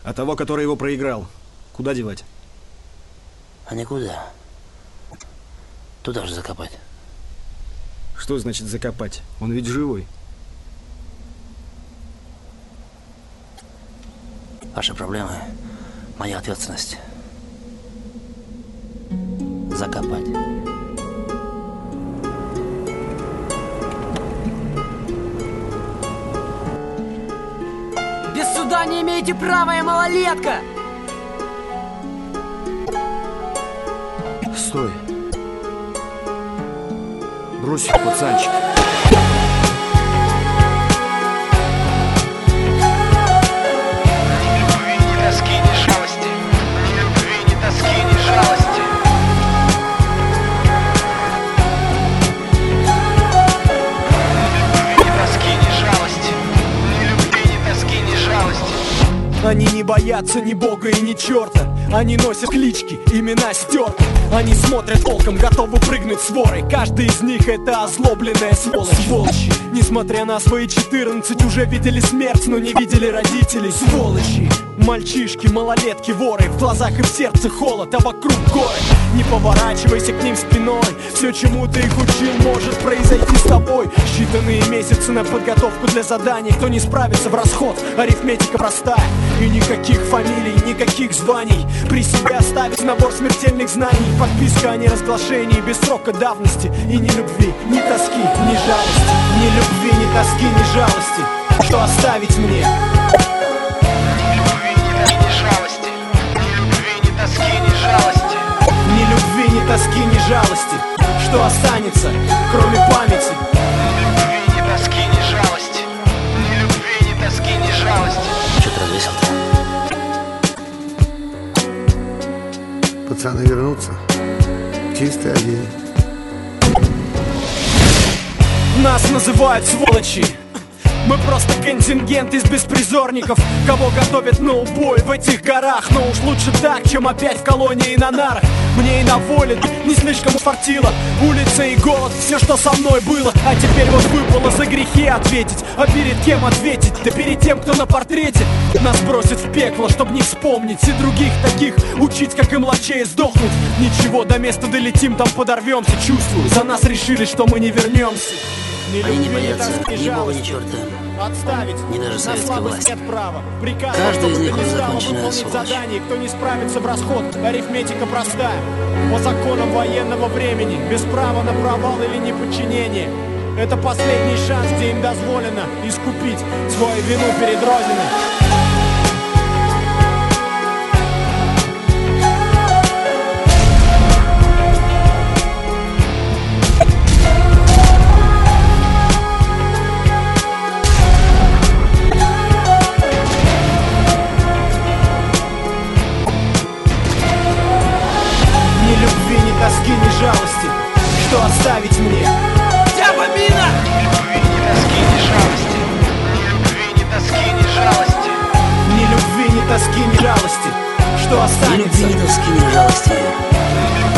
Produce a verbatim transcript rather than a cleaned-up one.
А того, который его проиграл, куда девать? А никуда. Туда же закопать. Что значит закопать? Он ведь живой. Ваши проблемы — моя ответственность. Закопать. Без суда не имеете права, я малолетка! Стой. Брось их, пацанчик. Они не боятся ни бога и ни черта. Они носят клички, имена стерты. Они смотрят волком, готовы прыгнуть с ворой. Каждый из них это озлобленная сволочь. Сволочи, несмотря на свои четырнадцать, уже видели смерть, но не видели родителей. Сволочи, мальчишки, малолетки, воры. В глазах и в сердце холод, а вокруг горы. Не поворачивайся к ним спиной. Все, чему ты их учил, может произойти с тобой. Считанные месяцы на подготовку для заданий. Кто не справится, в расход, арифметика простая. И никаких фамилий, никаких званий. При себе оставить набор смертельных знаний. Подписка о неразглашении без срока давности. И ни любви, ни тоски, ни жалости. Ни любви, ни тоски, ни жалости. Что оставить мне? Ни любви, ни тоски, ни жалости. Что останется, кроме памяти? Ни любви, ни тоски, ни жалости. Ни любви, ни тоски, ни жалости. Чё ты развесил-то? Пацаны вернутся. Чистый один. Нас называют сволочи. Мы просто контингент из беспризорников, кого готовят на убой в этих горах. Но уж лучше так, чем опять в колонии на нарах. Мне и на воле не слишком фартило. Улица и голод, все, что со мной было. А теперь вот выпало за грехи ответить. А перед кем ответить? Да перед тем, кто на портрете. Нас бросит в пекло, чтоб не вспомнить. И других таких учить, как и младшее сдохнуть. Ничего, до места долетим, там подорвемся. Чувствую, за нас решили, что мы не вернемся. Они не боятся ни бога, ни черта. Отставить. Ни даже советской власти. Нет права. Приказ, Каждый из них не стало законченная выполнить сволочь. задание. Кто не справится в расход, арифметика простая. По законам военного времени, без права на провал или неподчинение. Это последний шанс, где им дозволено искупить свою вину перед Родиной. Тоски, ни жалости, что оставить мне? Дяба Мина! Ни любви, ни тоски, ни жалости. Ни любви, ни тоски, ни жалости. Ни любви, ни тоски, ни жалости, что Ни останется? любви, ни тоски, ни жалости.